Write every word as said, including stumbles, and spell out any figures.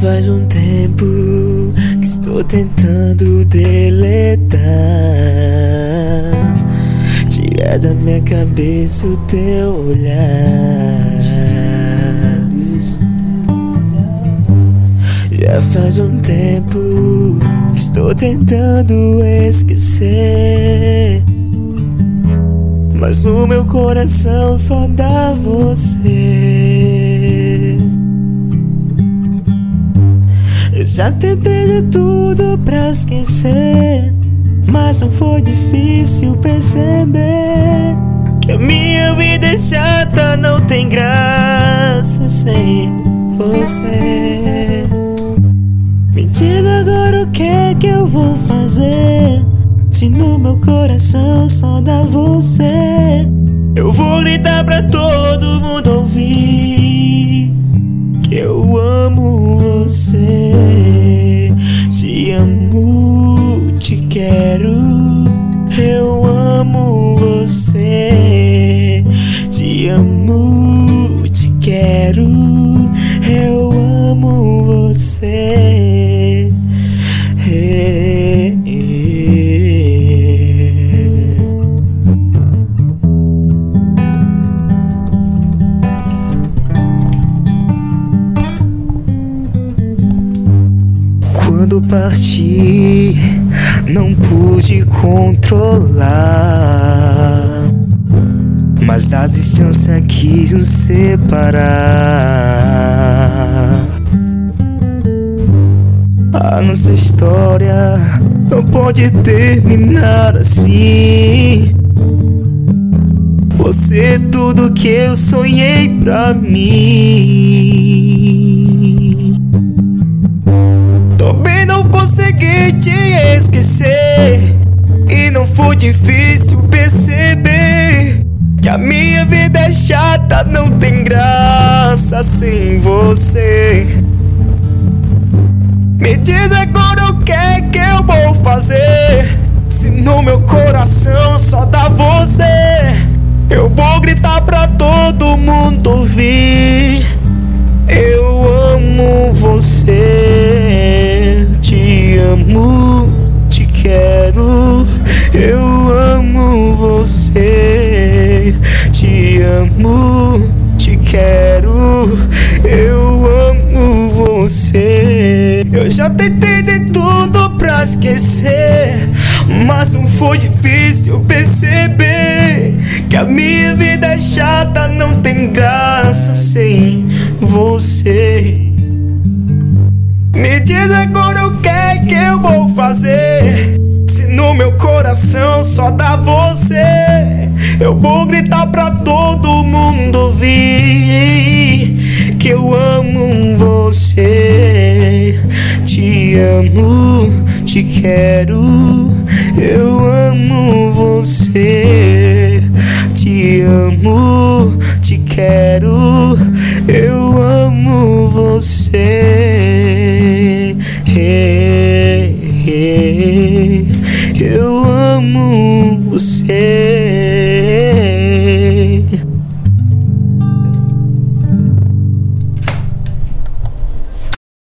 faz um tempo que estou tentando deletar, tirar da minha cabeça o teu olhar. Já faz um tempo que estou tentando esquecer, mas no meu coração só dá você. Eu já tentei de tudo pra esquecer, mas não foi difícil perceber que a minha vida é chata, não tem graça sem você. Me diz agora o que é que eu vou fazer, se no meu coração só dá você. Eu vou gritar pra todo mundo ouvir que eu amo você. Te amo, te quero, eu amo você. Te amo, te quero, eu amo você. Hey, hey. Quando parti, não pude controlar, mas a distância quis nos separar. A nossa história não pode terminar assim. Você é tudo que eu sonhei pra mim. Também não consegui te esquecer, e não foi difícil perceber que a minha vida é chata, não tem graça sem você. Me diz agora o que é que eu vou fazer, se no meu coração só dá você. Eu vou gritar pra todo mundo ouvir, eu amo você. Te amo, te quero, eu amo você. Te amo, te quero, eu amo você. Eu já tentei de tudo pra esquecer, mas não foi difícil perceber que a minha vida é chata, não tem graça sem você. Me diz agora o que é que eu vou fazer, se no meu coração só dá você. Eu vou gritar pra todo mundo ouvir que eu amo você. Te amo, te quero, eu amo você. Te amo, te quero, eu amo você.